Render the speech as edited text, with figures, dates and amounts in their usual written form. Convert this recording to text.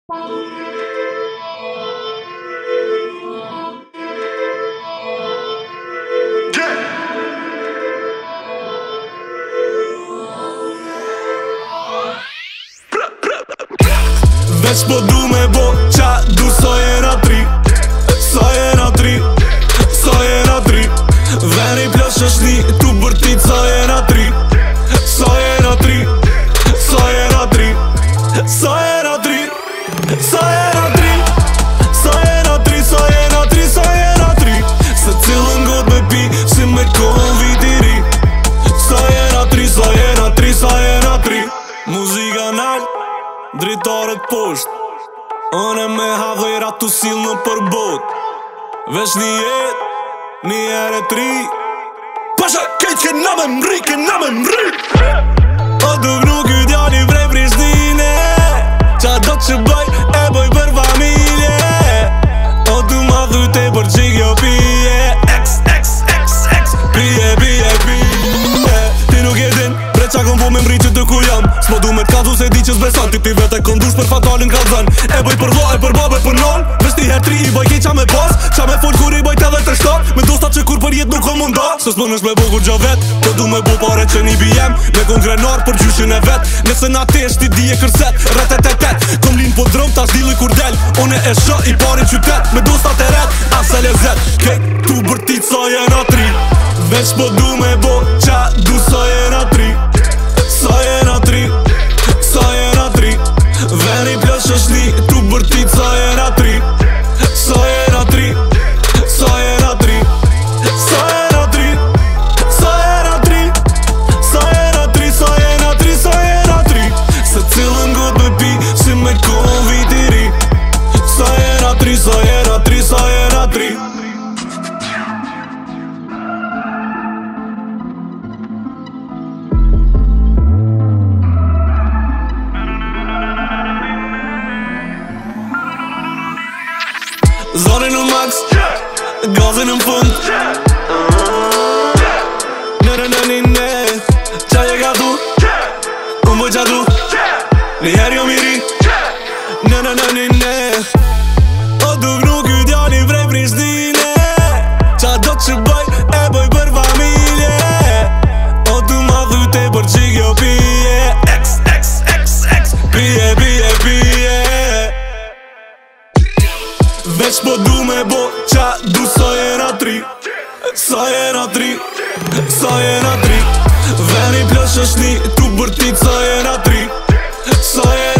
Veç po du me bo qa du so jena tri. So jena tri, so jena tri. Veni plosh është ni tu bërtit so jena tri. So jena tri, so jena tri. So jena tri, so jena tri. So jena tri, so jena tri, so jena tri. Se cilën got me pi si me kohën viti ri. So jena tri, so jena tri, so jena tri. Muzika nal, dritarët posht. Unë me havera tu sil në përbot. Vesh një jet, një ere tri. Pasha kejt kena me mri, kena me mri. O duk nuk i djali vrej Prishtine. Qa do që bëj, e bëj për familje. O du ma dhute për që kjo pije. Pije, pije, pije. Ti nuk e din, bre qa kom po me mri që të ku jam. S'po du me t'kazu se di që s'besan. Ti vete kondush për fatalin kalzan. E bëj për vla, e për babe, për non. Vesh ti her tri i bëj kej qa me pas. Qa me fol kur i bëjt edhe të shtat. Me dosta që kur për jet nuk o munda. Se s'pon është me bo kur gjo vet. Po du me bo pare që një bijem. Me kon grenar për gjyshin e vet. Nëse na tesh ti di e kërset. Retetetet, kom lin po drum tash dilli kur del. Une e shë i pari qytet. Me dosta të ret, ase lezet. Kej, tu bërtit so jena tri. Veç po du me bo qa du so jena tri. So jena tri, so jena tri. Veni plosh është ni tu bërtit so jena tri. So jena tri, so jena tri. So jena tri, so jena tri. So jena tri, so jena tri, so jena tri. Se cilën got me pi si me kohën viti ri. So jena tri, so jena tri, so jena tri. Zoni në max, gazin në fund. Në qa je ka du, unë bëj qa du. Një her jo miri. Në o duk nuk i djali vrej Prishtine. Qa do që bëj, e bëj për familje. O du ma dhute për që kjo pije. Pije, pije, pije. Veç po du me bo qa du so jena tri. So jena tri, so jena tri. Veni plosh është ni tu bërtit so jena tri. So jena